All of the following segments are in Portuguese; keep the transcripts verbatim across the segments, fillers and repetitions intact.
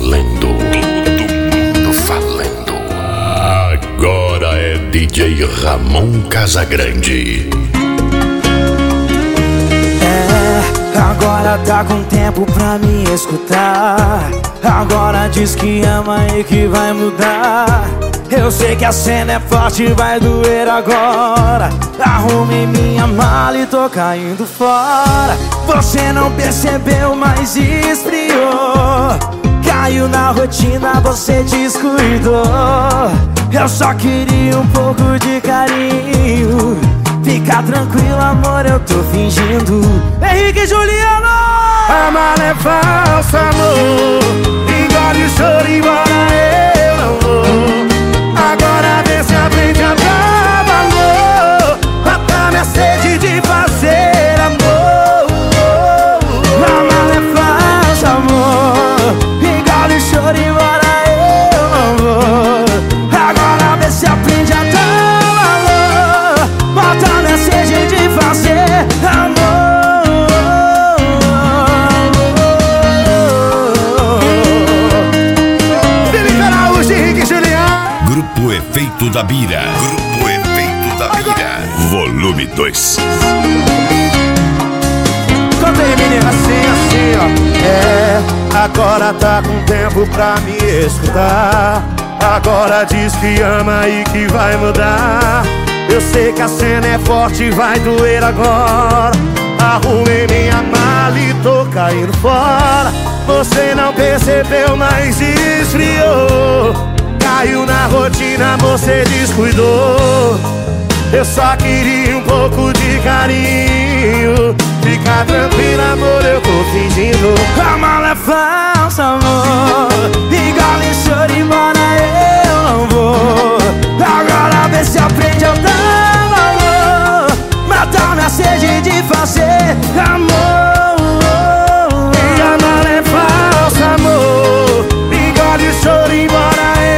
valendo. Todo mundo valendo. Agora é D J Ramon Casagrande. É, agora tá com tempo pra me escutar. Agora diz que ama e que vai mudar. Eu sei que a cena é forte, vai doer agora. Arrumei minha mala e tô caindo fora. Você não percebeu, mas esfriou. Caiu na rotina, você descuidou. Eu só queria um pouco de carinho. Fica tranquilo, amor, eu tô fingindo. Henrique e Juliano! A mala é falsa, amor. Engole o choro e embora, eu não vou. Agora vê se aprende a dar valor. Mata minha sede de fazer amor. A mala é falsa, amor. Engole o choro e embora, eu não vou. Agora vê se aprende a dar valor. Mata minha sede de fazer amor. Grupo Efeito da Bira. Grupo Efeito da Bira. Volume dois. Canta aí, menina, assim, assim, ó. É, agora tá com tempo pra me escutar. Agora diz que ama e que vai mudar. Eu sei que a cena é forte, vai doer agora. Arrumei minha mala e tô caindo fora. Você não percebeu, mas esfriou. Caiu na rotina, você descuidou. Eu só queria um pouco de carinho. Fica tranquila, amor, eu tô fingindo. A mala é falsa, amor. Engole o choro e embora, eu não vou. Agora vê se aprende a dar valor. Matar minha sede de fazer amor. E a mala é falsa, amor. Engole o choro e embora,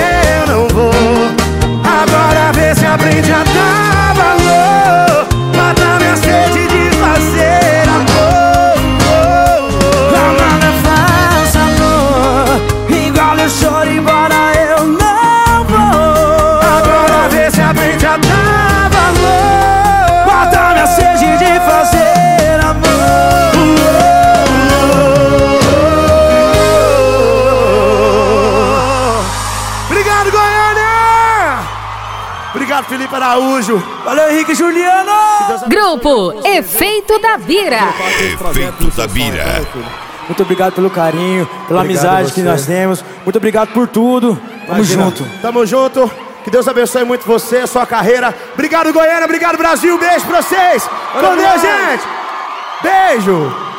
agora vê se aprende a dar valor. Mata minha sede de fazer amor. A mala é falsa, amor. Engole o choro e embora, eu não vou. Agora vê se aprende a dar valor. Mata minha sede de fazer amor. Obrigado, Goiânia! Obrigado, Felipe Araújo. Valeu, Henrique e Juliano. Grupo Efeito da Bira. Efeito da Bira. Muito obrigado pelo carinho, pela Obrigado amizade a que você. nós temos. Muito obrigado por tudo. Tamo Imagina. junto. Tamo junto. Que Deus abençoe muito você, a sua carreira. Obrigado, Goiânia. Obrigado, Brasil. Beijo pra vocês. Com Deus, gente. Beijo.